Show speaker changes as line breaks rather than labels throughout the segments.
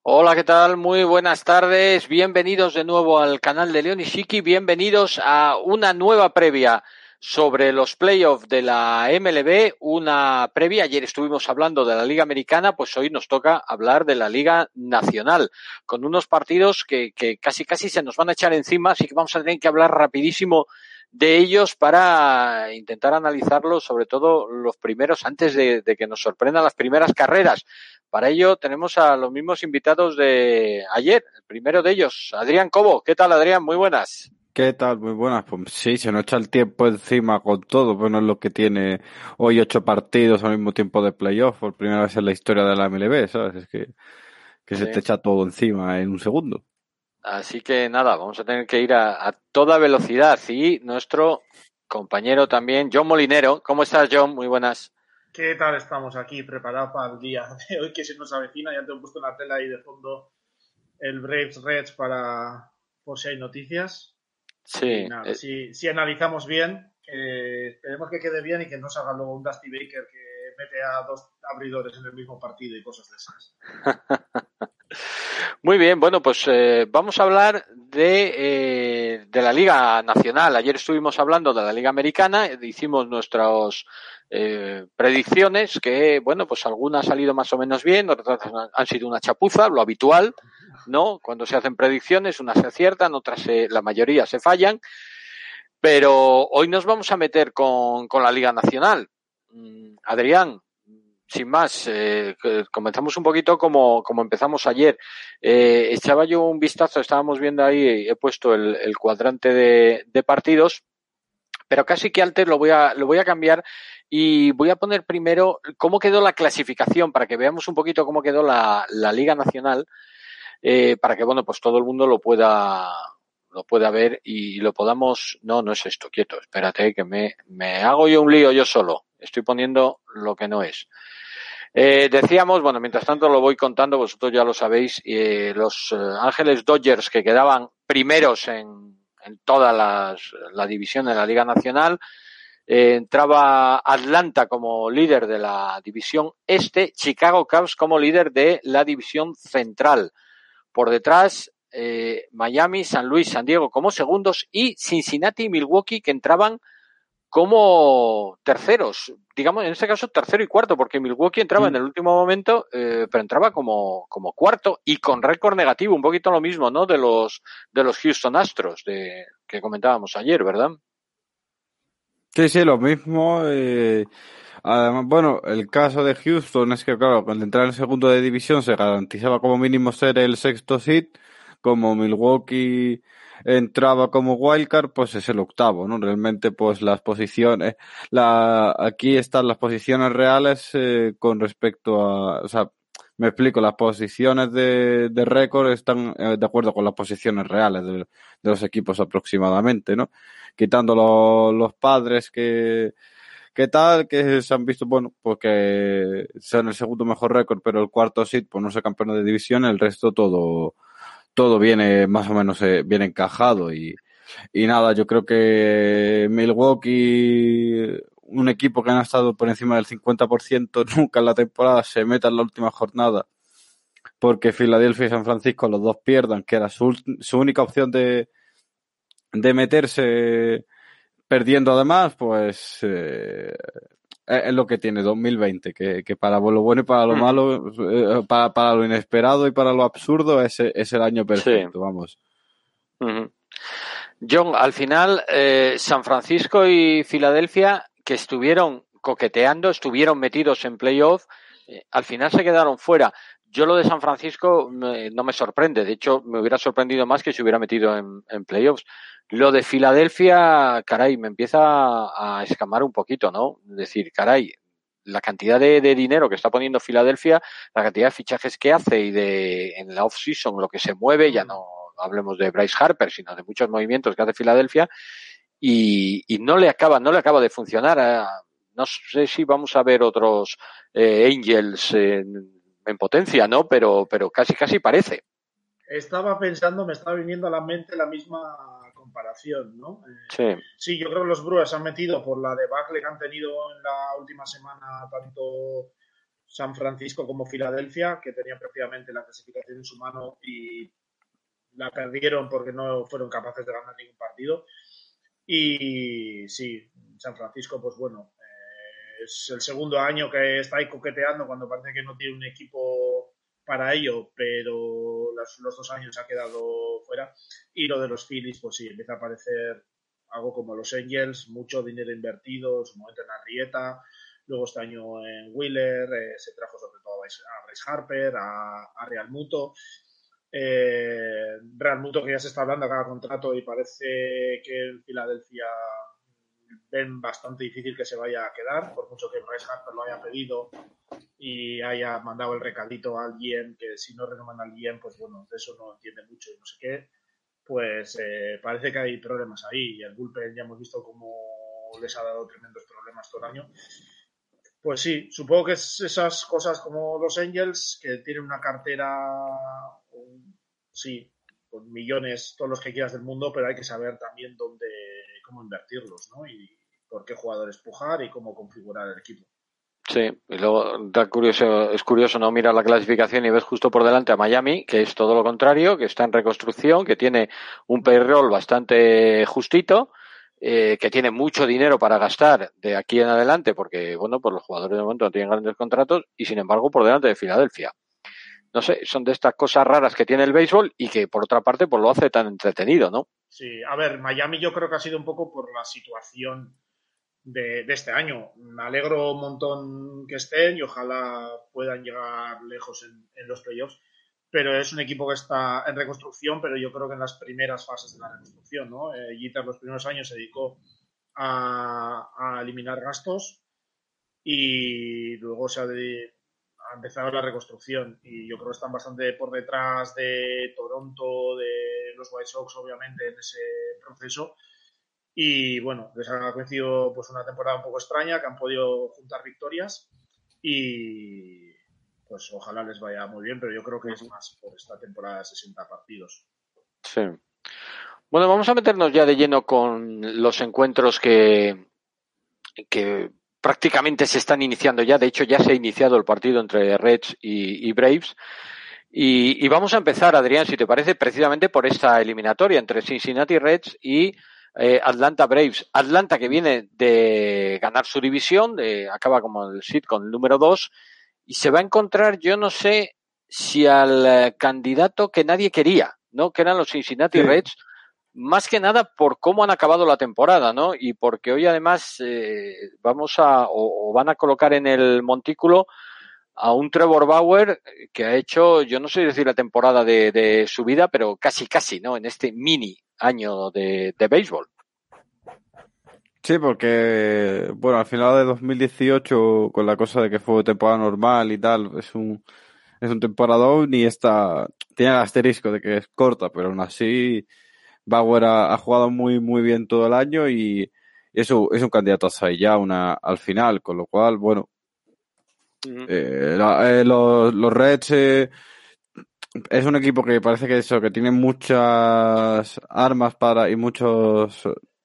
Hola, ¿qué tal? Muy buenas tardes. Bienvenidos de nuevo al canal de León Ishiki. Bienvenidos a una nueva previa sobre los playoffs de la MLB. Una previa. Ayer estuvimos hablando de la Liga Americana, pues hoy nos toca hablar de la Liga Nacional, con unos partidos que casi se nos van a echar encima, así que vamos a tener que hablar rapidísimo de ellos para intentar analizarlos, sobre todo los primeros, antes de que nos sorprendan las primeras carreras. Para ello tenemos a los mismos invitados de ayer. El primero de ellos, Adrián Cobo. ¿Qué tal, Adrián? Muy buenas.
¿Qué tal? Muy buenas. Pues sí, se nos echa el tiempo encima con todo. Bueno, es lo que tiene hoy 8 partidos al mismo tiempo de playoff, por primera vez en la historia de la MLB, ¿sabes? Es que se
Sí.
te echa todo encima en un segundo.
Así que nada, vamos a tener que ir a toda velocidad. Y nuestro compañero también, John Molinero. ¿Cómo estás, John? Muy buenas.
¿Qué tal estamos aquí preparados para el día de hoy que se nos avecina? Ya te he puesto en la tela ahí de fondo el Braves Reds para por si hay noticias. Y
Sí,
nada, si analizamos bien, esperemos que quede bien y que no salga luego un Dusty Baker que mete a dos abridores en el mismo partido y cosas de esas.
muy bien, bueno, pues vamos a hablar de la Liga Nacional. Ayer estuvimos hablando de la Liga Americana, hicimos nuestras predicciones, que, bueno, pues algunas han salido más o menos bien, otras han sido una chapuza, lo habitual, ¿no? Cuando se hacen predicciones, unas se aciertan, otras la mayoría se fallan, pero hoy nos vamos a meter con la Liga Nacional. Adrián, sin más, comenzamos un poquito como empezamos ayer. Echaba yo un vistazo, estábamos viendo ahí, he puesto el cuadrante de partidos, pero casi que antes lo voy a cambiar y voy a poner primero cómo quedó la clasificación para que veamos un poquito cómo quedó la Liga Nacional, para que, bueno, pues todo el mundo lo pueda ver y lo podamos. No, no es esto, quieto, espérate, que me hago yo un lío yo solo. Estoy poniendo lo que no es. Decíamos, bueno, mientras tanto lo voy contando, vosotros ya lo sabéis, los Ángeles Dodgers, que quedaban primeros en toda la división de la Liga Nacional. Entraba Atlanta como líder de la división este, Chicago Cubs como líder de la división central. Por detrás, Miami, San Luis, San Diego como segundos y Cincinnati y Milwaukee, que entraban como terceros, digamos, en este caso tercero y cuarto, porque Milwaukee entraba en el último momento, pero entraba como cuarto y con récord negativo, un poquito lo mismo, ¿no? De los Houston Astros, que comentábamos ayer, ¿verdad?
Sí, sí, lo mismo. Además, bueno, el caso de Houston es que, claro, cuando entraba en el segundo de división se garantizaba como mínimo ser el sexto seed, como Milwaukee entraba como wildcard, pues es el octavo, ¿no? Realmente, pues las posiciones, aquí están las posiciones reales con respecto a, o sea, me explico, las posiciones de récord están de acuerdo con las posiciones reales de los equipos aproximadamente, ¿no? Quitando los padres que tal, que se han visto, bueno, pues que sean el segundo mejor récord, pero el cuarto seed, pues no ser campeón de división, el resto todo viene más o menos bien encajado y nada, yo creo que Milwaukee, un equipo que han estado por encima del 50% nunca en la temporada, se meta en la última jornada porque Filadelfia y San Francisco los dos pierdan, que era su única opción de meterse perdiendo además, pues es lo que tiene 2020, que para lo bueno y para lo
Uh-huh.
malo, para lo inesperado y para lo absurdo, es el año
Sí.
perfecto, vamos.
Uh-huh. John, al final, San Francisco y Filadelfia, que estuvieron coqueteando, estuvieron metidos en playoff, al final se quedaron fuera. Yo lo de San Francisco no me sorprende, de hecho me hubiera sorprendido más que se hubiera metido en playoffs. Lo de Filadelfia, caray, me empieza a escamar un poquito, ¿no? Es decir, caray, la cantidad de dinero que está poniendo Filadelfia, la cantidad de fichajes que hace y en la off-season lo que se mueve, ya no hablemos de Bryce Harper, sino de muchos movimientos que hace Filadelfia, y no le acaba de funcionar. No sé si vamos a ver otros Angels en potencia, ¿no? Pero casi parece.
Estaba pensando, me estaba viniendo a la mente la misma comparación, ¿no?
Sí.
Sí, yo creo que los Brewers han metido por la debacle que han tenido en la última semana, tanto San Francisco como Filadelfia, que tenían prácticamente la clasificación en su mano y la perdieron porque no fueron capaces de ganar ningún partido. Y sí, San Francisco, pues bueno, es el segundo año que está ahí coqueteando cuando parece que no tiene un equipo para ello, pero los 2 años ha quedado fuera. Y lo de los Phillies, pues sí, empieza a aparecer algo como los Angels, mucho dinero invertido, en su momento en Arrieta, luego este año en Wheeler, se trajo sobre todo a Bryce Harper, a Real Muto. Real Muto, que ya se está hablando a cada contrato y parece que en Filadelfia ven bastante difícil que se vaya a quedar, por mucho que Bryce Harper lo haya pedido y haya mandado el recadito al GM, que si no renovan al GM, pues bueno, de eso no entiende mucho y no sé qué, pues parece que hay problemas ahí, y el bullpen ya hemos visto cómo les ha dado tremendos problemas todo el año. Pues sí, supongo que es esas cosas como los Angels, que tienen una cartera, sí, con millones, todos los que quieras del mundo, pero hay que saber también cómo invertirlos, ¿no? Y por qué jugadores pujar y cómo configurar el equipo.
Sí, y luego es curioso no mirar la clasificación y ves justo por delante a Miami, que es todo lo contrario, que está en reconstrucción, que tiene un payroll bastante justito, que tiene mucho dinero para gastar de aquí en adelante, porque bueno, pues los jugadores de momento no tienen grandes contratos, y sin embargo por delante de Filadelfia. No sé, son de estas cosas raras que tiene el béisbol y que por otra parte pues lo hace tan entretenido, ¿no?
Sí, a ver, Miami yo creo que ha sido un poco por la situación de este año. Me alegro un montón que estén y ojalá puedan llegar lejos en los playoffs, pero es un equipo que está en reconstrucción, pero yo creo que en las primeras fases de la reconstrucción, ¿no? Jeter los primeros años se dedicó a eliminar gastos y luego ha empezado la reconstrucción, y yo creo que están bastante por detrás de Toronto, de los White Sox, obviamente, en ese proceso. Y bueno, les ha coincidido pues una temporada un poco extraña, que han podido juntar victorias y pues ojalá les vaya muy bien, pero yo creo que es más por esta temporada de 60 partidos.
Sí. Bueno, vamos a meternos ya de lleno con los encuentros que prácticamente se están iniciando ya. De hecho, ya se ha iniciado el partido entre Reds y Braves. Y vamos a empezar, Adrián, si te parece, precisamente por esta eliminatoria entre Cincinnati Reds y Atlanta Braves. Atlanta, que viene de ganar su división, acaba como el seed con el número 2, y se va a encontrar, yo no sé si al candidato que nadie quería, ¿no? Que eran los Cincinnati Reds, más que nada por cómo han acabado la temporada, ¿no? Y porque hoy además van a colocar en el montículo a un Trevor Bauer que ha hecho, yo no sé decir la temporada de su vida, pero casi, ¿no? En este mini año de béisbol.
Sí, porque, bueno, al final de 2018, con la cosa de que fue temporada normal y tal, es un temporadón y tiene el asterisco de que es corta, pero aún así Bauer ha jugado muy, muy bien todo el año y eso es un candidato a ya al final, con lo cual, bueno, los Reds es un equipo que parece que tiene muchas armas y muchos,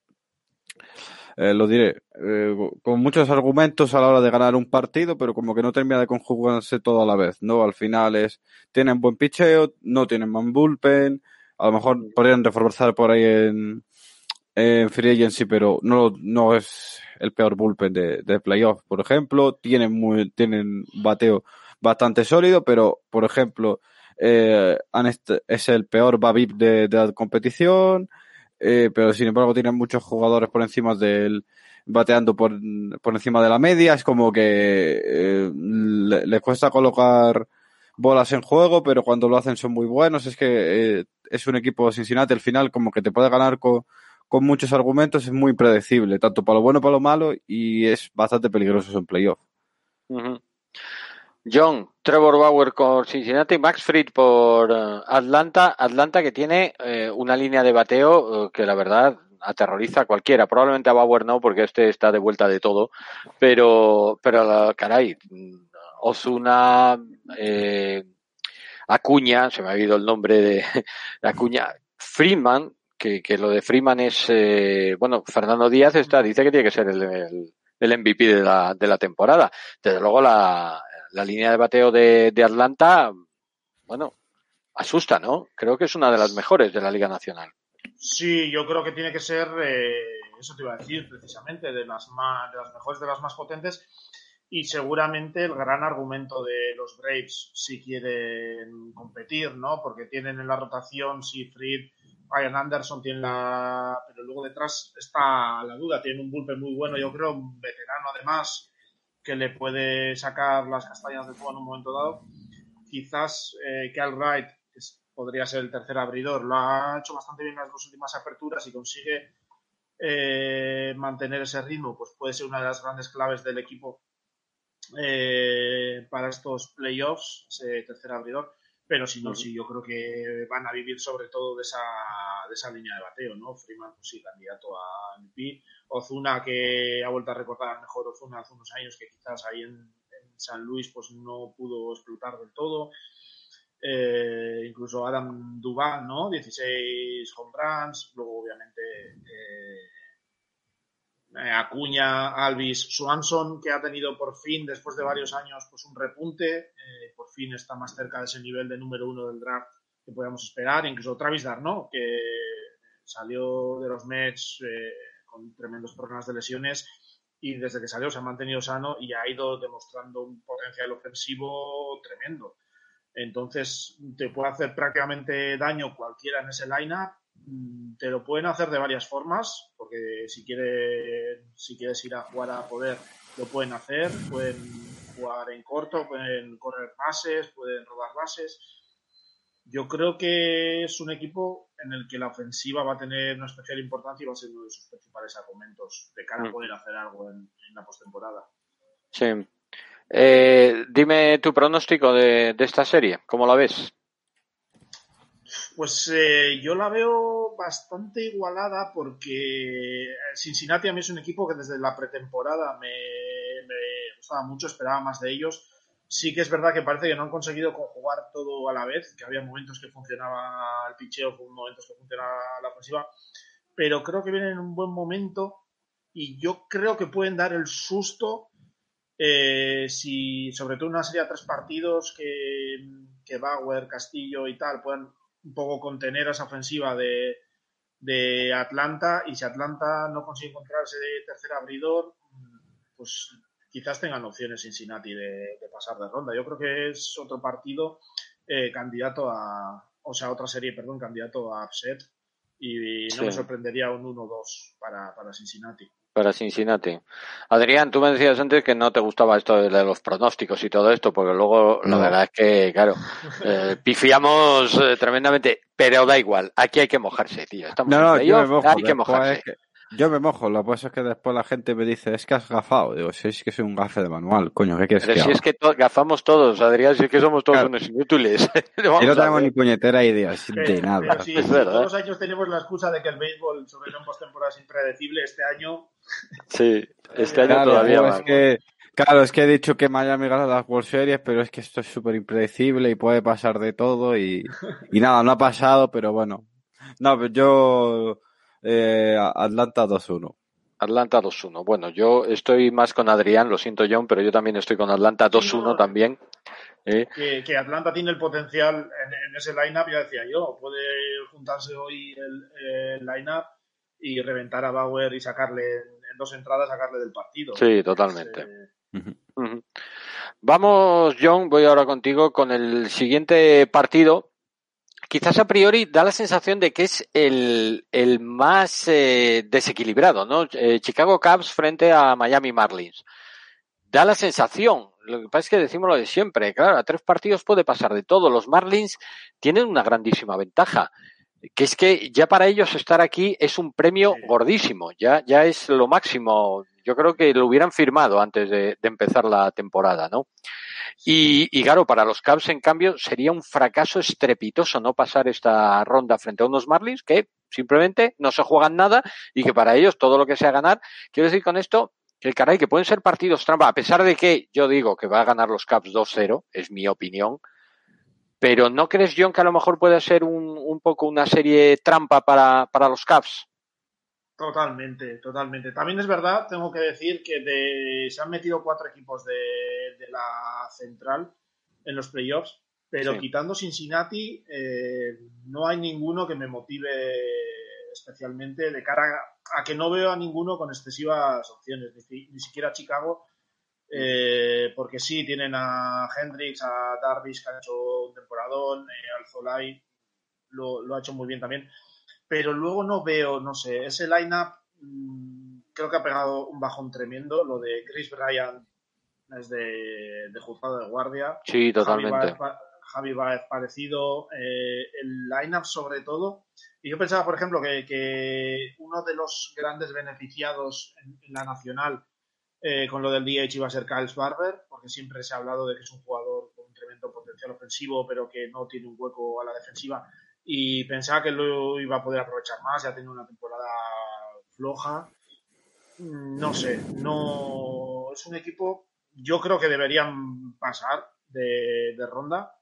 lo diré, con muchos argumentos a la hora de ganar un partido, pero como que no termina de conjugarse todo a la vez, ¿no? Al final tienen buen picheo, no tienen man bullpen, a lo mejor podrían reforzar por ahí en free agency, pero no es el peor bullpen de playoff, por ejemplo. Tienen bateo bastante sólido, pero, por ejemplo, es el peor BABIP de la competición, pero sin embargo tienen muchos jugadores por encima bateando por encima de la media. Es como que le cuesta colocar bolas en juego, pero cuando lo hacen son muy buenos. Es que es un equipo Cincinnati al final como que te puede ganar con muchos argumentos, es muy predecible, tanto para lo bueno como para lo malo, y es bastante peligroso en playoff.
Uh-huh. John, Trevor Bauer con Cincinnati, Max Fried por Atlanta que tiene una línea de bateo que la verdad aterroriza a cualquiera, probablemente a Bauer no, porque este está de vuelta de todo, pero caray, Ozuna, Acuña, se me ha ido el nombre de Acuña, Freeman, que lo de Freeman es, Fernando Díaz dice que tiene que ser el MVP de la temporada. Desde luego la la línea de bateo de Atlanta, bueno, asusta, ¿no? Creo que es una de las mejores de la Liga Nacional.
Sí, yo creo que tiene que ser, eso te iba a decir precisamente, de las mejores, de las más potentes, y seguramente el gran argumento de los Braves si quieren competir, ¿no? Porque tienen en la rotación Seifert, Ryan Anderson, pero luego detrás está la duda, tienen un bullpen muy bueno, yo creo, un veterano además, que le puede sacar las castañas del fuego en un momento dado. Quizás Cal Wright podría ser el tercer abridor, lo ha hecho bastante bien en las dos últimas aperturas y consigue mantener ese ritmo, pues puede ser una de las grandes claves del equipo para estos playoffs, ese tercer abridor. Pero si no, sí, yo creo que van a vivir sobre todo de esa línea de bateo, ¿no? Freeman, pues sí, candidato a MVP. Ozuna, que ha vuelto a recordar al mejor Ozuna hace unos años, que quizás ahí en San Luis pues no pudo explotar del todo. Incluso Adam Duvall, ¿no? 16 home runs. Luego, obviamente, Acuña, Alvis, Swanson, que ha tenido por fin, después de varios años, pues un repunte. Por fin está más cerca de ese nivel de número 1 del draft que podíamos esperar. Incluso Travis d'Arnaud, que salió de los Mets con tremendos problemas de lesiones y desde que salió se ha mantenido sano y ha ido demostrando un potencial ofensivo tremendo. Entonces te puede hacer prácticamente daño cualquiera en ese line-up. Te lo pueden hacer de varias formas, porque si quieres ir a jugar a poder, lo pueden hacer. Pueden jugar en corto, pueden correr bases, pueden robar bases. Yo creo que es un equipo en el que la ofensiva va a tener una especial importancia y va a ser uno de sus principales argumentos de cara a poder hacer algo en la postemporada.
Sí. Dime tu pronóstico de esta serie, ¿cómo la ves?
Pues yo la veo bastante igualada porque Cincinnati a mí es un equipo que desde la pretemporada me gustaba mucho, esperaba más de ellos. Sí que es verdad que parece que no han conseguido conjugar todo a la vez, que había momentos que funcionaba el picheo, momentos que funcionaba la ofensiva, pero creo que vienen en un buen momento y yo creo que pueden dar el susto si sobre todo una serie de 3 partidos que Bauer, Castillo y tal puedan un poco contener esa ofensiva de Atlanta, y si Atlanta no consigue encontrar ese tercer abridor, pues quizás tengan opciones Cincinnati de pasar de ronda. Yo creo que es otro partido candidato otra serie, candidato a upset, y no me sorprendería un 1-2 para Cincinnati.
Para Cincinnati. Adrián, tú me decías antes que no te gustaba esto de los pronósticos y todo esto, porque luego la verdad es que, claro, pifiamos tremendamente, pero da igual, aquí hay que mojarse, tío. Estamos en playoff, hay que mojarse.
Yo me mojo, lo que pasa es que después la gente me dice, es que has gafado. Digo, si es que soy un gafe de manual, coño, ¿qué quieres que haga?
Pero si es que gafamos todos, Adrián, si es que somos todos unos inútiles.
Y no tenemos ni puñetera idea de nada.
Pero si todos los años tenemos la excusa de que el béisbol, sobre todo en postemporada, es impredecible, este año...
Sí, este año todavía más.
Claro, es que he dicho que Miami gana las World Series, pero es que esto es súper impredecible y puede pasar de todo y nada, no ha pasado, pero bueno. No, pero yo... Atlanta 2-1.
Atlanta 2-1. Bueno, yo estoy más con Adrián, lo siento John, pero yo también estoy con Atlanta 2-1 también.
Que Atlanta tiene el potencial en ese line-up, ya decía yo, puede juntarse hoy el line-up y reventar a Bauer y sacarle en 2 entradas, sacarle del partido.
Sí, totalmente. Vamos, John, voy ahora contigo con el siguiente partido. Quizás a priori da la sensación de que es el más desequilibrado, ¿no? Chicago Cubs frente a Miami Marlins. Da la sensación, lo que pasa es que decimos lo de siempre, claro, a 3 partidos puede pasar de todo. Los Marlins tienen una grandísima ventaja, que es que ya para ellos estar aquí es un premio gordísimo, ya es lo máximo. Yo creo que lo hubieran firmado antes de empezar la temporada, ¿no? Y claro, para los Cubs, en cambio, sería un fracaso estrepitoso no pasar esta ronda frente a unos Marlins que simplemente no se juegan nada y que para ellos todo lo que sea ganar. Quiero decir con esto que, caray, que pueden ser partidos trampa, a pesar de que yo digo que va a ganar los Cubs 2-0, es mi opinión. Pero ¿no crees, John, que a lo mejor puede ser un poco una serie trampa para los Cubs?
Totalmente. También es verdad, tengo que decir que se han metido 4 equipos de la central en los playoffs, pero
Sí.
quitando Cincinnati, no hay ninguno que me motive especialmente de cara a que no veo a ninguno con excesivas opciones, ni siquiera Chicago, porque sí, tienen a Hendricks, a Darvish, que han hecho un temporadón, al Zolai lo ha hecho muy bien también, pero luego no veo, no sé, ese line-up creo que ha pegado un bajón tremendo. Lo de Chris Bryant es de juzgado de guardia.
Sí, totalmente.
Javi Baez parecido. El line-up sobre todo. Y yo pensaba, por ejemplo, que uno de los grandes beneficiados en la nacional con lo del DH iba a ser Kyle Schwarber, porque siempre se ha hablado de que es un jugador con un tremendo potencial ofensivo, pero que no tiene un hueco a la defensiva. Y pensaba que lo iba a poder aprovechar más, ya ha tenido una temporada floja. No sé, no es un equipo, yo creo que deberían pasar de ronda.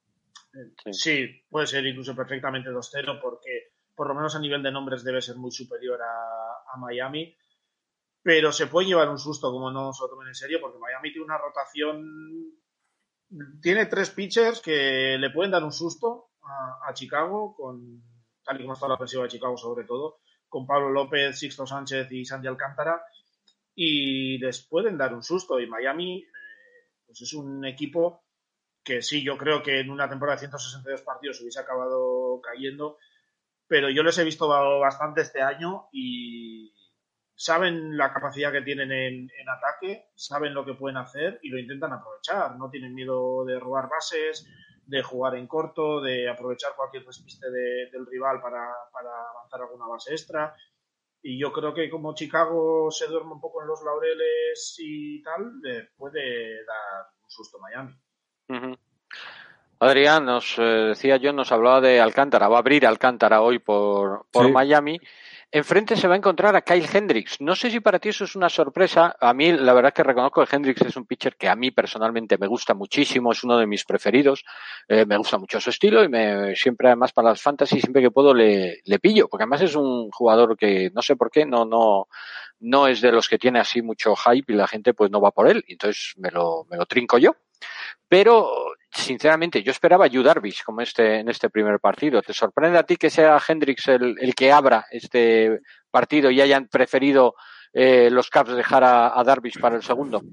Sí, puede ser incluso perfectamente 2-0 porque por lo menos a nivel de nombres debe ser muy superior a Miami, pero se puede llevar un susto como no se lo tomen en serio, porque Miami tiene una rotación, tiene 3 pitchers que le pueden dar un susto a Chicago, tal y como está la ofensiva de Chicago sobre todo, con Pablo López, Sixto Sánchez y Sandy Alcántara, y les pueden dar un susto. Y Miami pues es un equipo que sí, yo creo que en una temporada de 162 partidos hubiese acabado cayendo, pero yo les he visto bastante este año y saben la capacidad que tienen en ataque, saben lo que pueden hacer y lo intentan aprovechar. No tienen miedo de robar bases, de jugar en corto, de aprovechar cualquier despiste del rival para avanzar alguna base extra. Y yo creo que como Chicago se duerme un poco en los laureles y tal, le puede dar un susto a Miami.
Uh-huh. Adrián, decía yo, nos hablaba de Alcántara, va a abrir Alcántara hoy por
Sí.
Miami. Enfrente se va a encontrar a Kyle Hendricks. No sé si para ti eso es una sorpresa. A mí, la verdad es que reconozco que Hendricks es un pitcher que a mí personalmente me gusta muchísimo, es uno de mis preferidos. Me gusta mucho su estilo y siempre, además, para las fantasy, siempre que puedo le pillo, porque además es un jugador que no sé por qué no es de los que tiene así mucho hype y la gente pues no va por él. Entonces me lo trinco yo. Pero, sinceramente, yo esperaba a Yu Darvish como en este primer partido. ¿Te sorprende a ti que sea Hendricks el que abra este partido y hayan preferido los Cubs dejar a Darvish para el segundo?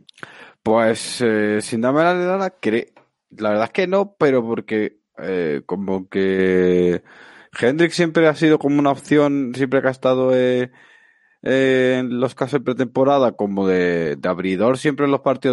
Pues sin darme la verdad, la verdad es que no, pero porque como que Hendricks siempre ha sido como una opción, siempre que ha estado en los casos de pretemporada como de abridor siempre en los partidos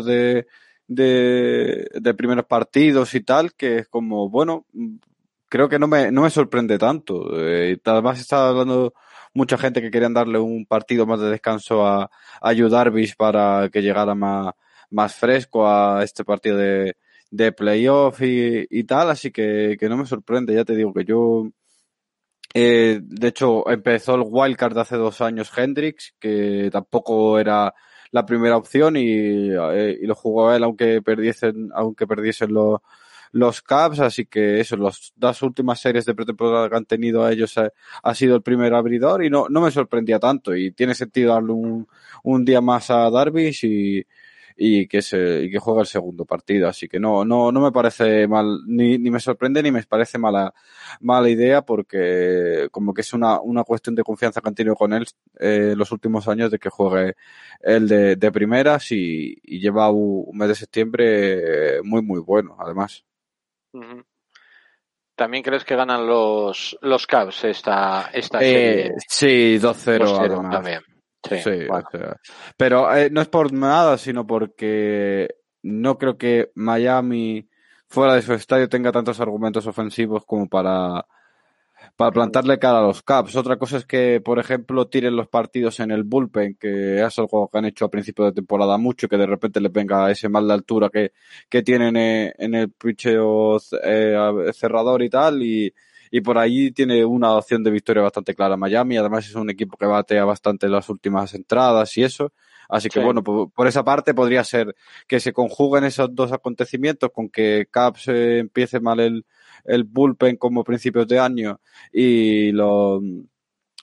de primeros partidos y tal, que es como, bueno, creo que no me sorprende tanto. Además está hablando mucha gente que querían darle un partido más de descanso a Yu Darvish para que llegara más fresco a este partido de playoff y tal, así que no me sorprende, ya te digo que yo de hecho, empezó el wildcard de hace 2 años Hendricks, que tampoco era la primera opción y lo jugó él aunque perdiesen los Cubs, así que eso, las 2 últimas series de pretemporada que han tenido a ellos ha sido el primer abridor y no me sorprendía tanto y tiene sentido darle un día más a Darvish y que juegue el segundo partido, así que no me parece mal, ni me sorprende ni me parece mala idea, porque como que es una cuestión de confianza que han tenido con él los últimos años, de que juegue él de primeras y lleva un mes de septiembre muy muy bueno además.
Uh-huh. ¿También crees que ganan los Cubs esta serie?
Sí, 2-0
2-0
además.
también. Sí, bueno.
O sea, pero no es por nada, sino porque no creo que Miami fuera de su estadio tenga tantos argumentos ofensivos como para plantarle cara a los Cubs. Otra cosa es que, por ejemplo, tiren los partidos en el bullpen, que es algo que han hecho a principio de temporada mucho, que de repente les venga ese mal de altura que tienen en el picheo cerrador y tal, y por ahí tiene una opción de victoria bastante clara Miami. Además es un equipo que batea bastante las últimas entradas y eso. Así que bueno, por esa parte podría ser que se conjuguen esos 2 acontecimientos, con que Cubs empiece mal el bullpen como principios de año y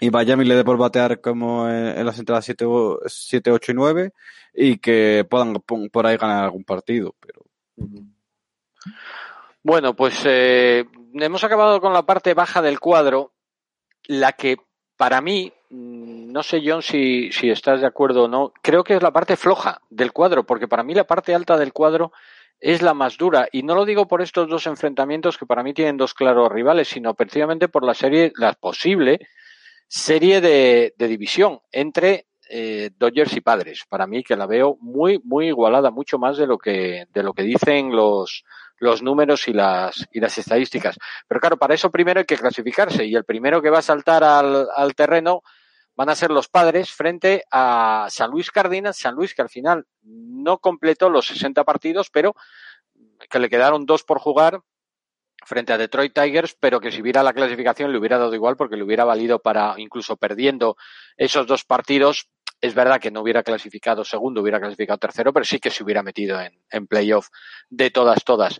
y Miami le dé por batear como en las entradas 7, 8 y 9 y que puedan por ahí ganar algún partido. Pero
bueno, pues hemos acabado con la parte baja del cuadro, la que para mí, no sé John si estás de acuerdo o no, creo que es la parte floja del cuadro, porque para mí la parte alta del cuadro es la más dura, y no lo digo por estos dos enfrentamientos que para mí tienen dos claros rivales, sino precisamente por la posible serie de división entre Dodgers y Padres. Para mí que la veo muy muy igualada, mucho más de lo que dicen los números y las estadísticas. Pero claro, para eso primero hay que clasificarse, y el primero que va a saltar al terreno van a ser los Padres frente a San Luis Cardinals. San Luis, que al final no completó los 60 partidos, pero que le quedaron 2 por jugar frente a Detroit Tigers, pero que si hubiera la clasificación le hubiera dado igual, porque le hubiera valido para, incluso perdiendo esos 2 partidos, es verdad que no hubiera clasificado segundo, hubiera clasificado tercero, pero sí que se hubiera metido en playoff de todas.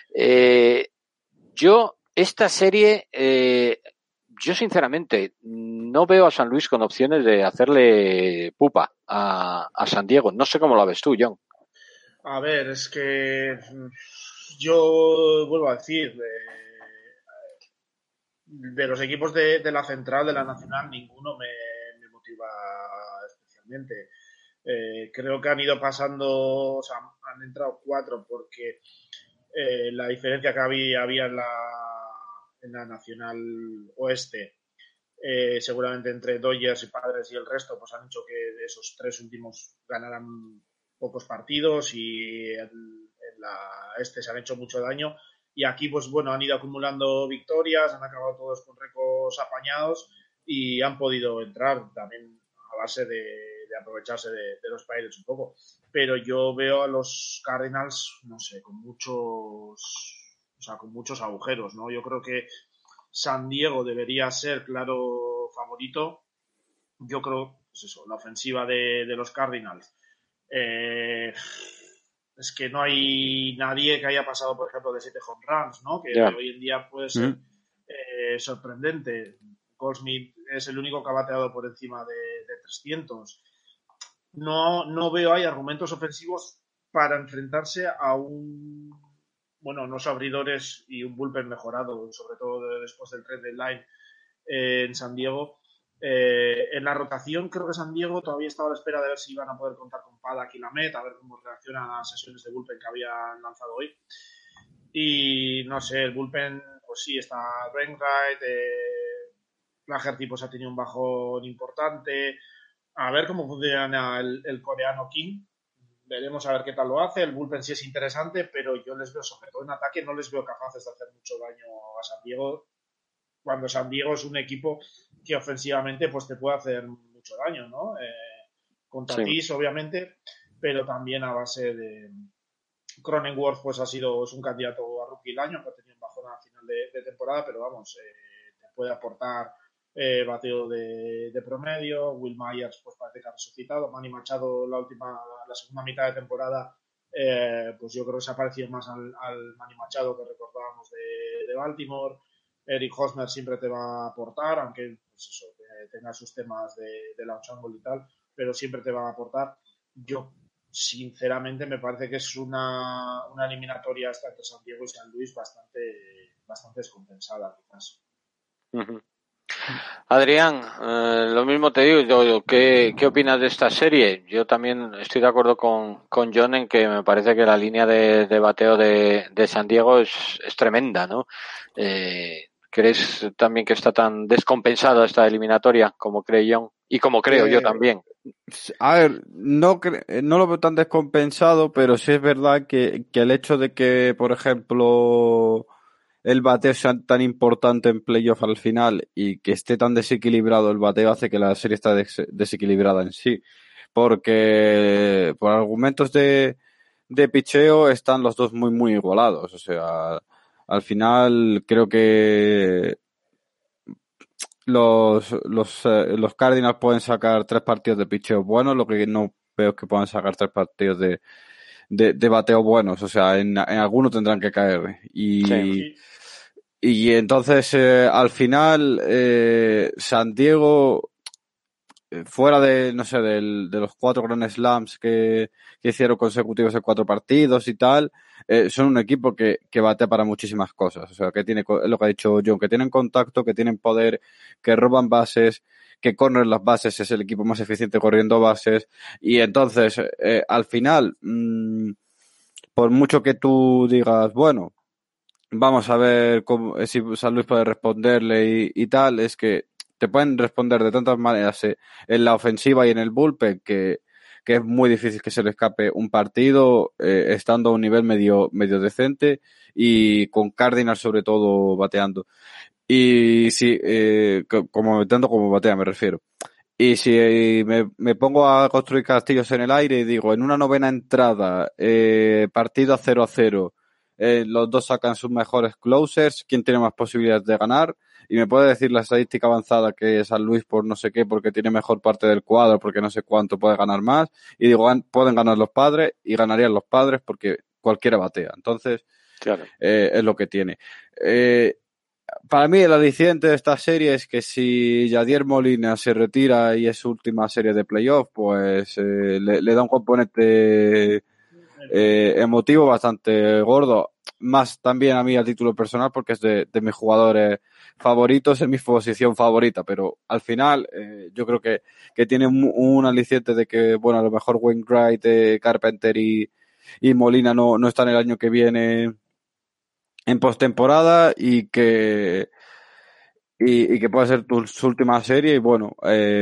Esta serie, yo sinceramente no veo a San Luis con opciones de hacerle pupa a San Diego. No sé cómo lo ves tú, John.
A ver, es que yo vuelvo a decir, de los equipos de la central, de la nacional, ninguno me motiva especialmente. Creo que han ido pasando, o sea, han entrado 4 porque la diferencia que había en la Nacional Oeste, seguramente entre Dodgers y Padres y el resto, pues han hecho que de esos 3 últimos ganaran pocos partidos, y en la Este se han hecho mucho daño. Y aquí, pues bueno, han ido acumulando victorias, han acabado todos con récords apañados y han podido entrar también a base de aprovecharse de los Pirates un poco. Pero yo veo a los Cardinals, no sé, con muchos agujeros, ¿no? Yo creo que San Diego debería ser claro favorito. Yo creo, pues eso, la ofensiva de los Cardinals. Es que no hay nadie que haya pasado, por ejemplo, de 7 home runs, ¿no? Que hoy en día puede ser sorprendente. Goldschmidt es el único que ha bateado por encima de 300. No veo ahí argumentos ofensivos para enfrentarse a unos abridores y un bullpen mejorado, sobre todo después del trade deadline en San Diego. En la rotación creo que San Diego todavía estaba a la espera de ver si iban a poder contar con Paddock y Lamet, a ver cómo reaccionan a las sesiones de bullpen que habían lanzado hoy. Y no sé, el bullpen, pues sí, está Wainwright, Flaherty pues ha tenido un bajón importante. A ver cómo funciona el coreano King. Veremos a ver qué tal lo hace. El bullpen sí es interesante, pero yo les veo, sobre todo en ataque, no les veo capaces de hacer mucho daño a San Diego, cuando San Diego es un equipo que ofensivamente pues te puede hacer mucho daño, ¿no? Con Tatis, obviamente, pero también a base de Cronenworth, pues es un candidato a rookie del año, que ha tenido un bajón a final de temporada, pero vamos, te puede aportar bateo de promedio. Will Myers pues parece que ha resucitado. Manny Machado la segunda mitad de temporada, pues yo creo que se ha parecido más al Manny Machado que recordábamos de Baltimore. Eric Hosmer siempre te va a aportar, aunque pues eso, tenga sus temas de launch angle y tal, pero siempre te va a aportar. Yo sinceramente me parece que es una eliminatoria hasta entre San Diego y San Luis bastante descompensada, quizás.
Uh-huh. Adrián, lo mismo te digo, ¿qué opinas de esta serie? Yo también estoy de acuerdo con John en que me parece que la línea de bateo de San Diego es tremenda, ¿no? ¿Crees también que está tan descompensada esta eliminatoria como cree John? Y como creo yo también.
A ver, no lo veo tan descompensado, pero sí es verdad que el hecho de que, por ejemplo, el bateo sea tan importante en playoff al final y que esté tan desequilibrado el bateo hace que la serie esté desequilibrada en sí. Porque por argumentos de picheo están los dos muy, muy igualados. O sea, al final creo que los Cardinals pueden sacar 3 partidos de picheo buenos, lo que no veo es que puedan sacar 3 partidos de bateo buenos. O sea, en alguno tendrán que caer. Y Y entonces, al final, San Diego, fuera de, no sé, de los 4 Grand Slams que hicieron consecutivos en 4 partidos y tal, son un equipo que batea para muchísimas cosas. O sea, que tiene, es lo que ha dicho John, que tienen contacto, que tienen poder, que roban bases, que corren las bases, es el equipo más eficiente corriendo bases. Y entonces, al final, por mucho que tú digas, bueno, vamos a ver si San Luis puede responderle y tal, es que te pueden responder de tantas maneras en la ofensiva y en el bullpen que es muy difícil que se le escape un partido estando a un nivel medio decente y con Cardinals sobre todo bateando. Y sí, tanto como batea me refiero. Y si me pongo a construir castillos en el aire y digo, en una novena entrada, partido a 0-0, los dos sacan sus mejores closers, ¿quién tiene más posibilidades de ganar? Y me puede decir la estadística avanzada que San Luis por no sé qué, porque tiene mejor parte del cuadro, porque no sé cuánto puede ganar más. Y digo, pueden ganar los Padres y ganarían los Padres porque cualquiera batea. Entonces,
claro.
Es lo que tiene. Para mí el aliciente de esta serie es que si Yadier Molina se retira y es su última serie de playoff, pues le da un componente emotivo bastante gordo. Más también a mí a título personal porque es de mis jugadores favoritos, en mi posición favorita, pero al final yo creo que tiene un aliciente de que, bueno, a lo mejor Wainwright, Carpenter y Molina no están el año que viene en postemporada y que puede ser su última serie y bueno,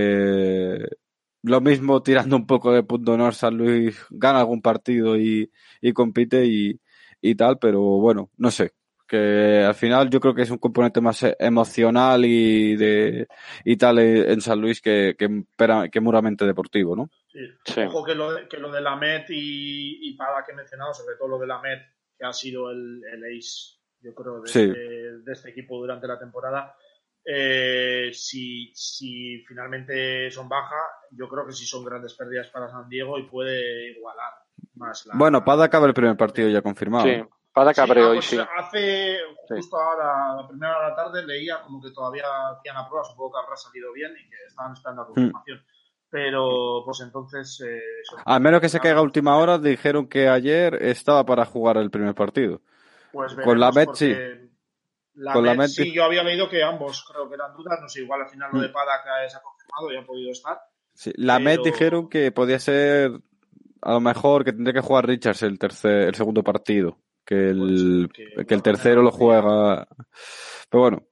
lo mismo tirando un poco de punto honor, San Luis gana algún partido y compite y tal, pero bueno, no sé, que al final yo creo que es un componente más emocional y tal en San Luis que puramente deportivo, ¿no?
Sí.
Sí.
Ojo que lo de la Met y Pada que he mencionado, sobre todo lo de la Met, que ha sido el ace, yo creo, de este equipo durante la temporada. Si finalmente son baja, yo creo que sí son grandes pérdidas para San Diego y puede igualar más la...
Bueno, Pada acaba el primer partido ya confirmado.
Sí, Pada Cabre hoy
pues
sí.
Hace justo ahora, la primera hora de la tarde, leía como que todavía hacían la prueba, supongo que habrá salido bien y que estaban esperando la confirmación. Pero pues entonces...
al menos que se caiga a última hora, dijeron que ayer estaba para jugar el primer partido.
Pues
con la Met
sí.
Con la Met
sí, yo había leído que ambos creo que eran dudas, no sé, igual al final lo de Pada que se ha confirmado y ha podido estar.
Sí, la Met dijeron que podía ser a lo mejor que tendría que jugar Richards el segundo partido, que el tercero lo juega. Pero bueno.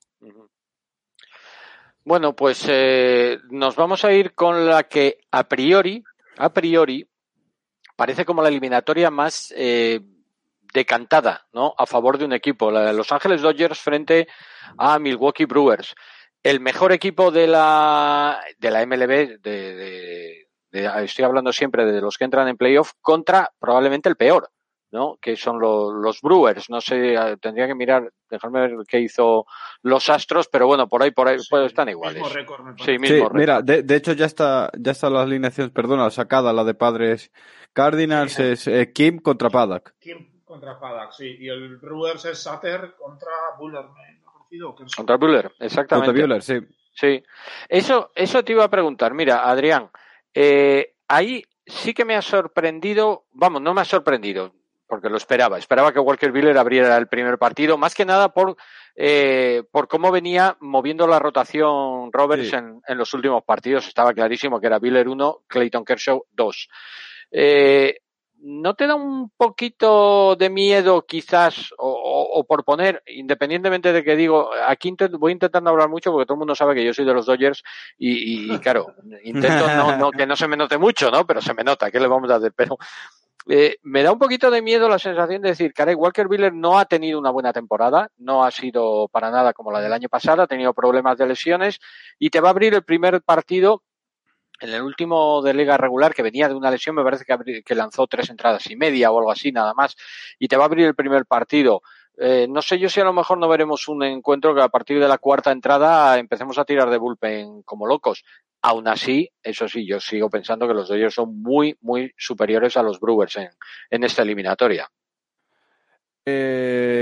Bueno, pues nos vamos a ir con la que a priori parece como la eliminatoria más decantada, ¿no? A favor de un equipo, la de Los Ángeles Dodgers frente a Milwaukee Brewers. El mejor equipo de la MLB, estoy hablando siempre de los que entran en playoff, contra probablemente el peor, ¿no? Que son los Brewers. No sé, tendría que mirar, dejarme ver qué hizo los Astros, pero bueno, por ahí
sí,
pues están iguales.
Mismo récord, me
parece. Sí, mismo récord.
Mira, de hecho ya está la alineación, perdona, sacada la de Padres Cardinals, es Kim contra Paddock.
Kim contra Paddock, sí, y el Brewers es Sutter contra Buehler,
contra Buehler, exactamente.
Contra Buehler, sí.
Sí, eso te iba a preguntar. Mira, Adrián, ahí sí que me ha sorprendido, vamos, no me ha sorprendido, porque lo esperaba que Walker Buehler abriera el primer partido, más que nada por cómo venía moviendo la rotación Roberts sí. en los últimos partidos. Estaba clarísimo que era Buehler 1, Clayton Kershaw 2. ¿No te da un poquito de miedo quizás, o por poner, independientemente de que digo, aquí voy intentando hablar mucho porque todo el mundo sabe que yo soy de los Dodgers y claro, intento que no se me note mucho, ¿no? Pero se me nota, ¿qué le vamos a hacer? Pero me da un poquito de miedo la sensación de decir, caray, Walker Buehler no ha tenido una buena temporada, no ha sido para nada como la del año pasado, ha tenido problemas de lesiones y te va a abrir el primer partido. En el último de liga regular, que venía de una lesión, me parece que lanzó 3 entradas y media o algo así, nada más, y te va a abrir el primer partido. No sé yo si a lo mejor no veremos un encuentro que a partir de la cuarta entrada empecemos a tirar de bullpen como locos. Aún así, eso sí, yo sigo pensando que los Dodgers son muy, muy superiores a los Brewers en esta eliminatoria.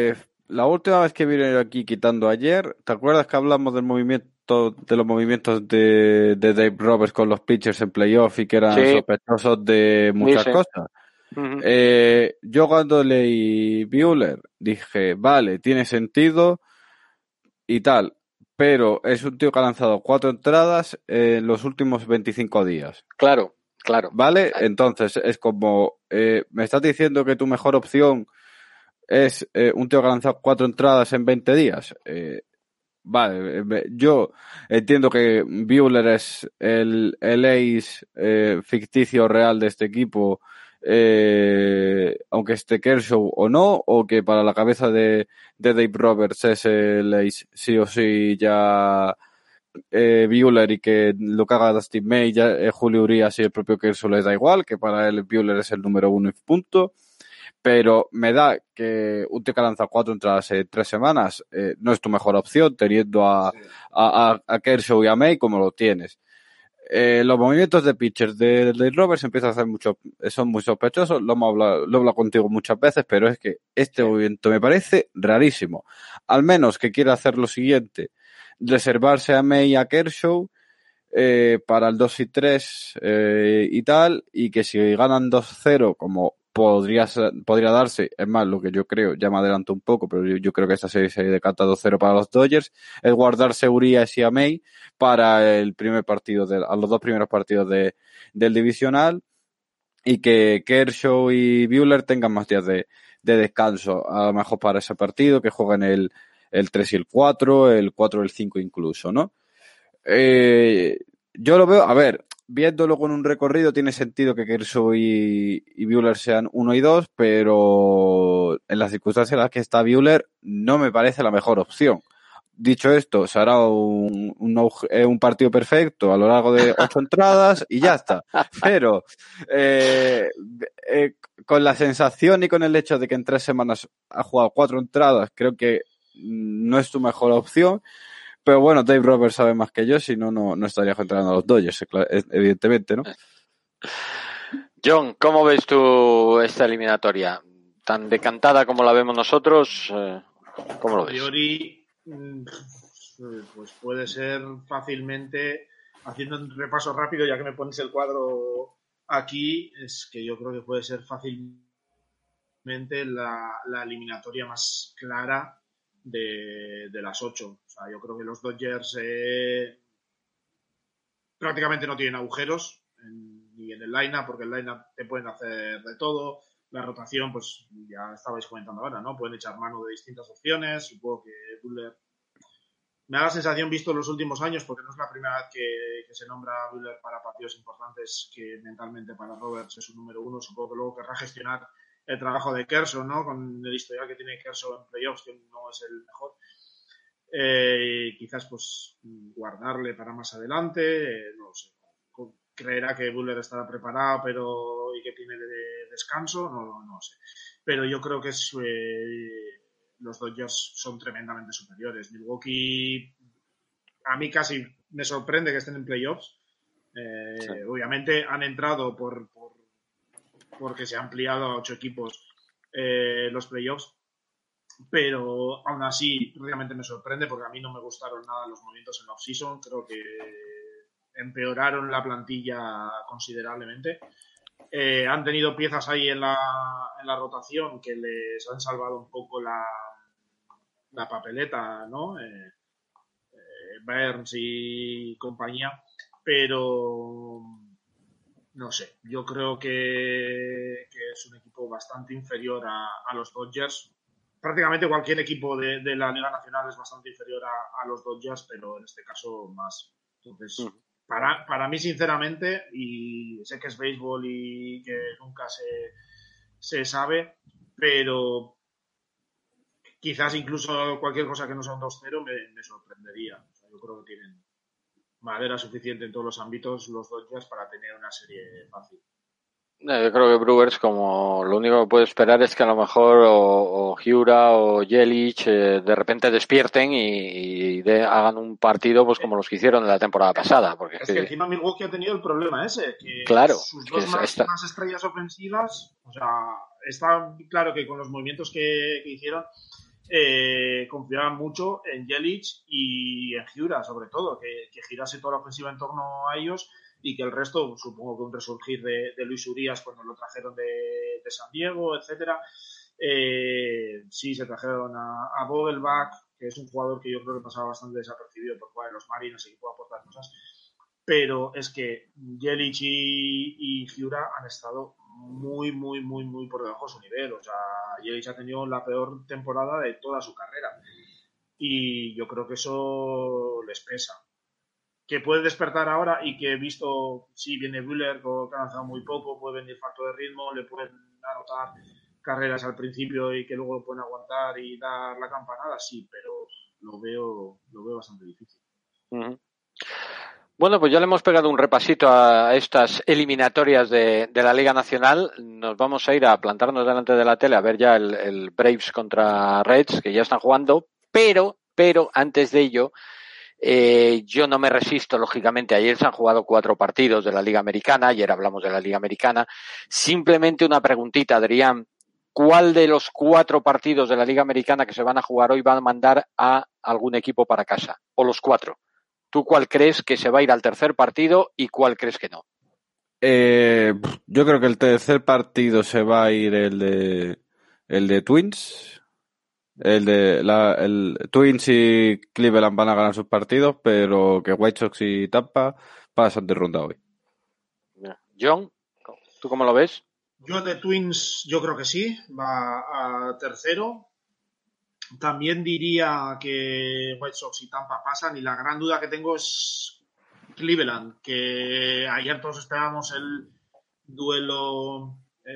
la última vez que vine aquí quitando ayer, ¿te acuerdas que hablamos del movimiento, de los movimientos de Dave Roberts con los pitchers en playoff y que eran
Sí,
sospechosos de muchas
dice.
cosas? Yo cuando leí Buehler dije, vale, tiene sentido y tal, pero es un tío que ha lanzado 4 entradas en los últimos 25 días.
Claro, claro.
¿Vale? Entonces es como, me estás diciendo que tu mejor opción es un tío que ha lanzado 4 entradas en 20 días. Vale, yo entiendo que Buehler es el ace ficticio real de este equipo, aunque esté Kershaw o no, o que para la cabeza de Dave Roberts es el ace sí o sí ya Buehler y que lo que haga Dustin May, ya, Julio Urias y el propio Kershaw les da igual, que para él Buehler es el número 1 y punto. Pero me da que un tío que ha lanzado 4 entradas en 3 semanas no es tu mejor opción, teniendo a Kershaw y a May como lo tienes. Los movimientos de pitchers de Roberts empiezan a hacer son muy sospechosos, lo he hablado contigo muchas veces, pero es que este movimiento me parece rarísimo. Al menos que quiera hacer lo siguiente, reservarse a May y a Kershaw para el 2 y 3 y tal, y que si ganan 2-0, como podría darse, es más, lo que yo creo, ya me adelanto un poco, pero yo creo que esta serie se decanta 2-0 para los Dodgers, es guardarse Urias y a May para el primer partido, a los 2 primeros partidos del divisional, y que Kershaw y Buehler tengan más días de descanso, a lo mejor para ese partido, que jueguen el 3 y el 4, el 4 y el 5 incluso, ¿no? Yo lo veo, a ver, viéndolo con un recorrido tiene sentido que Kershaw y Buehler sean 1 y 2, pero en las circunstancias en las que está Buehler no me parece la mejor opción. Dicho esto, se hará un partido perfecto a lo largo de 8 entradas y ya está. Pero con la sensación y con el hecho de que en 3 semanas ha jugado 4 entradas, creo que no es tu mejor opción. Pero bueno, Dave Roberts sabe más que yo, si no, no estaría entrenando a los Dodgers, evidentemente, ¿no?
John, ¿cómo ves tú esta eliminatoria? ¿Tan decantada como la vemos nosotros? ¿Cómo lo ves?
A priori, pues puede ser fácilmente, haciendo un repaso rápido, ya que me pones el cuadro aquí, es que yo creo que puede ser fácilmente la eliminatoria más clara de las 8. O sea, yo creo que los Dodgers prácticamente no tienen agujeros ni en el line-up, porque el line-up te pueden hacer de todo. La rotación, pues ya estabais comentando ahora, ¿no? Pueden echar mano de distintas opciones. Supongo que Buehler, me da la sensación, visto los últimos años, porque no es la primera vez que se nombra a Buehler para partidos importantes, que mentalmente para Roberts es un número 1. Supongo que luego querrá gestionar el trabajo de Kershaw, ¿no? Con el historial que tiene Kershaw en playoffs, que no es el mejor. Quizás pues guardarle para más adelante, no lo sé. Creerá que Buehler estará preparado y que tiene de descanso, no sé. Pero yo creo que los Dodgers son tremendamente superiores. Milwaukee, a mí casi me sorprende que estén en playoffs. Sí. Obviamente han entrado porque se ha ampliado a 8 equipos los playoffs, pero aún así realmente me sorprende porque a mí no me gustaron nada los movimientos en la off-season. Creo que empeoraron la plantilla considerablemente. Han tenido piezas ahí en la rotación que les han salvado un poco la papeleta, ¿no? Burns y compañía, pero no sé, yo creo que es un equipo bastante inferior a los Dodgers. Prácticamente cualquier equipo de la Liga Nacional es bastante inferior a los Dodgers, pero en este caso más. Entonces, para mí, sinceramente, y sé que es béisbol y que nunca se sabe, pero quizás incluso cualquier cosa que no sea un 2-0 me sorprendería. O sea, yo creo que tienen madera suficiente en todos los ámbitos los Dodgers para tener una serie fácil.
Yo creo que Brewers, como lo único que puede esperar es que a lo mejor o Hiura o Yelich de repente despierten y hagan un partido pues como los que hicieron en la temporada pasada. Porque
es que encima Milwaukee ha tenido el problema ese, que
claro,
sus dos más estrellas ofensivas, o sea, está claro que con los movimientos que hicieron confiaban mucho en Jelic y en Giura, sobre todo, que girase toda la ofensiva en torno a ellos y que el resto, supongo que un resurgir de Luis Urías cuando lo trajeron de San Diego, etcétera. Sí, se trajeron a Vogelbach, que es un jugador que yo creo que pasaba bastante desapercibido por jugar en los Marinos y que puede aportar cosas, pero es que Jelic y Giura han estado muy por debajo de su nivel. O sea, Jelic ha tenido la peor temporada de toda su carrera y yo creo que eso les pesa. Que puede despertar ahora y que he visto, sí, viene Bühler, que ha avanzado muy poco, puede venir falto de ritmo, le pueden anotar carreras al principio y que luego lo pueden aguantar y dar la campanada, sí, pero lo veo bastante difícil.
Uh-huh. Bueno, pues ya le hemos pegado un repasito a estas eliminatorias de la Liga Nacional. Nos vamos a ir a plantarnos delante de la tele a ver ya el Braves contra Reds, que ya están jugando, pero antes de ello, yo no me resisto, lógicamente. Ayer se han jugado 4 partidos de la Liga Americana, ayer hablamos de la Liga Americana. Simplemente una preguntita, Adrián. ¿Cuál de los 4 partidos de la Liga Americana que se van a jugar hoy va a mandar a algún equipo para casa? ¿O los 4? ¿Tú cuál crees que se va a ir al tercer partido y cuál crees que no?
Yo creo que el tercer partido se va a ir el de Twins. El Twins y Cleveland van a ganar sus partidos, pero que White Sox y Tampa pasan de ronda hoy.
John, ¿tú cómo lo ves?
Yo de Twins, yo creo que sí, va a tercero. También diría que White Sox y Tampa pasan, y la gran duda que tengo es Cleveland, que ayer todos esperábamos el duelo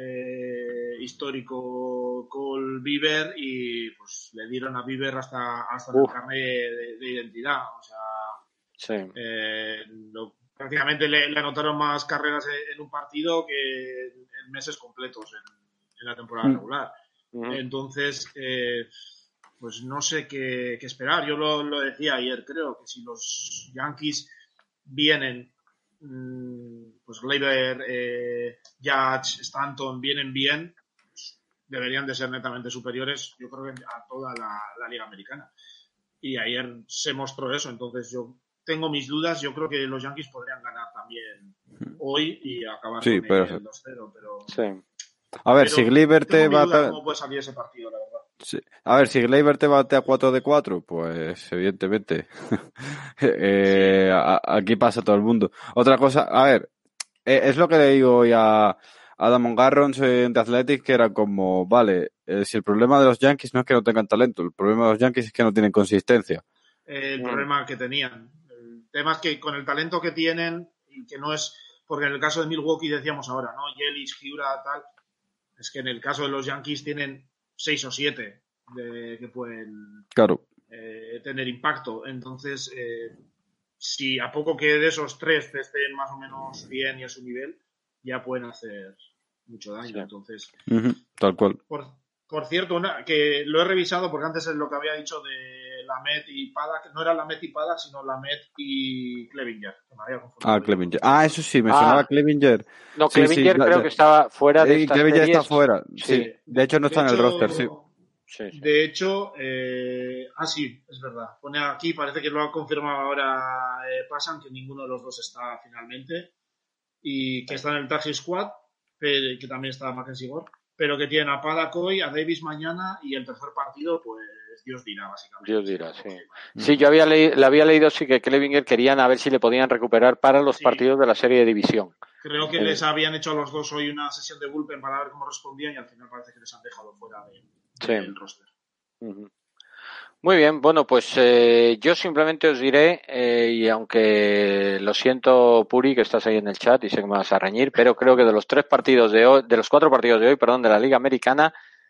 histórico con Bieber y pues le dieron a Bieber hasta el carnet de identidad. O sea,
sí.
Prácticamente le anotaron más carreras en un partido que en meses completos en la temporada regular. Entonces, pues no sé qué esperar. Yo lo decía ayer, creo que si los Yankees vienen, pues Gleyber, Judge, Stanton vienen bien, pues deberían de ser netamente superiores, yo creo que a toda la Liga Americana. Y ayer se mostró eso, entonces yo tengo mis dudas. Yo creo que los Yankees podrían ganar también hoy y acabar con el 2-0, pero...
Sí. A ver, si Gleyber te va a...
¿Cómo puede salir ese partido, la verdad?
Sí. A ver, si Gleyber te bate a 4 de 4, pues evidentemente aquí pasa todo el mundo. Otra cosa, a ver, es lo que le digo hoy a Damon Garrons de Athletic, que era como, vale, si el problema de los Yankees no es que no tengan talento, el problema de los Yankees es que no tienen consistencia.
El problema que tenían. El tema es que con el talento que tienen, y que no es, porque en el caso de Milwaukee decíamos ahora, ¿no? Yelich, Giura, tal, es que en el caso de los Yankees tienen 6 o 7 que pueden tener impacto. Entonces, si a poco que de esos 3 estén más o menos bien y a su nivel, ya pueden hacer mucho daño. Sí. Entonces,
tal cual.
Por cierto, que lo he revisado porque antes es lo que había dicho de Lamet y Paddock, no era Lamet y Paddock, sino Lamet y Clevinger. Que me había confundido.
Clevinger. Eso sí, me sonaba Clevinger.
No, Clevinger creo que estaba fuera de esta
Clevinger
series.
Está fuera, sí. De hecho, no está en el roster, sí.
De hecho, sí, es verdad. Pone aquí, parece que lo ha confirmado ahora Pasan, que ninguno de los dos está finalmente. Y que está en el Taxi Squad, que también está Mackenzie Gore, pero que tienen a Paddock hoy, a Davis mañana, y el tercer partido, pues Dios dirá, básicamente.
Dios dirá, sí. Sí, yo le había leído sí que Clevinger querían a ver si le podían recuperar para los partidos de la serie de división.
Creo que les habían hecho a los dos hoy una sesión de bullpen para ver cómo respondían y al final parece que les han dejado fuera del roster.
Muy bien, bueno, pues yo simplemente os diré, y aunque lo siento, Puri, que estás ahí en el chat y sé que me vas a reñir, pero creo que de los 4 partidos de hoy, de la Liga Americana,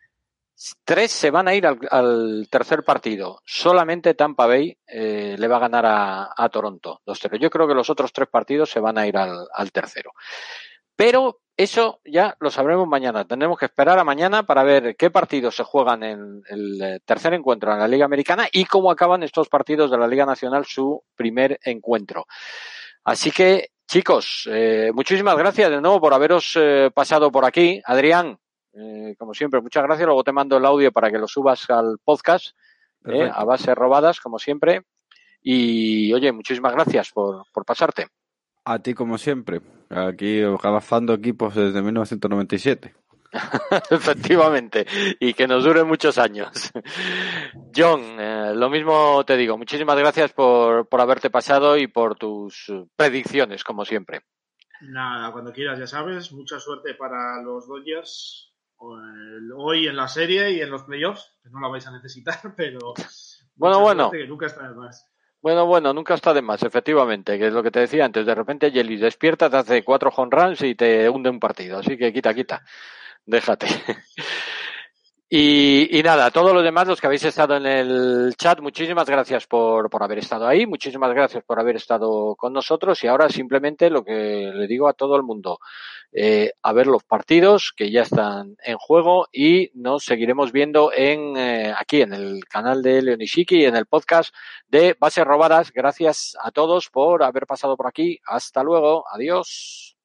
3 se van a ir al tercer partido. Solamente Tampa Bay le va a ganar a Toronto 2-0. Yo creo que los otros 3 partidos se van a ir al tercero. Pero eso ya lo sabremos mañana. Tendremos que esperar a mañana para ver qué partidos se juegan en el tercer encuentro en la Liga Americana y cómo acaban estos partidos de la Liga Nacional su primer encuentro. Así que, chicos, muchísimas gracias de nuevo por haberos pasado por aquí. Adrián, como siempre, muchas gracias. Luego te mando el audio para que lo subas al podcast, a base robadas, como siempre. Y, oye, muchísimas gracias por pasarte.
A ti, como siempre. Aquí calafando equipos desde 1997.
Efectivamente, y que nos dure muchos años. John, lo mismo te digo, muchísimas gracias por haberte pasado y por tus predicciones, como siempre.
Nada, cuando quieras, ya sabes, mucha suerte para los Dodgers hoy en la serie y en los playoffs, que no la vais a necesitar, pero
bueno,
que nunca está de más.
Bueno, nunca está de más, efectivamente, que es lo que te decía antes, de repente Yelich despierta, te hace 4 home runs y te hunde un partido, así que quita, déjate. Y nada, todos los demás, los que habéis estado en el chat, muchísimas gracias por haber estado ahí, muchísimas gracias por haber estado con nosotros y ahora simplemente lo que le digo a todo el mundo, a ver los partidos que ya están en juego y nos seguiremos viendo aquí en el canal de Leonishiki y en el podcast de Bases Robadas. Gracias a todos por haber pasado por aquí. Hasta luego. Adiós.